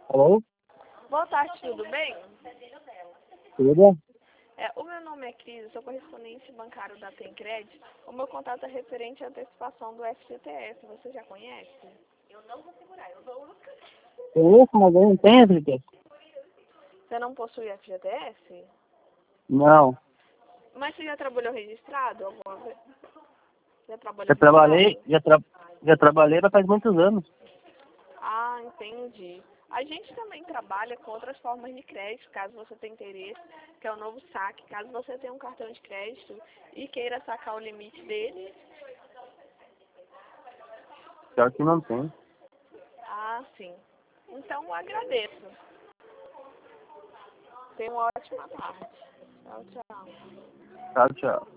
Alô? Boa tarde, tudo bem? Tudo? O meu nome é Cris, eu sou correspondente bancário da Tencred. O meu contato é referente à antecipação do FGTS. Você já conhece? Conheço, mas eu não tenho FGTS. Você não possui FGTS? Não. Mas você já trabalhou registrado alguma vez? Já trabalhou Já trabalhei, registrado? já trabalhei já faz muitos anos. Ah, entendi. A gente também trabalha com outras formas de crédito, caso você tenha interesse, que é o novo saque. Caso você tenha um cartão de crédito e queira sacar o limite dele. Pior que não tem. Ah, sim. Então, eu agradeço. Tenha uma ótima tarde. Tchau, tchau. Tchau, tchau.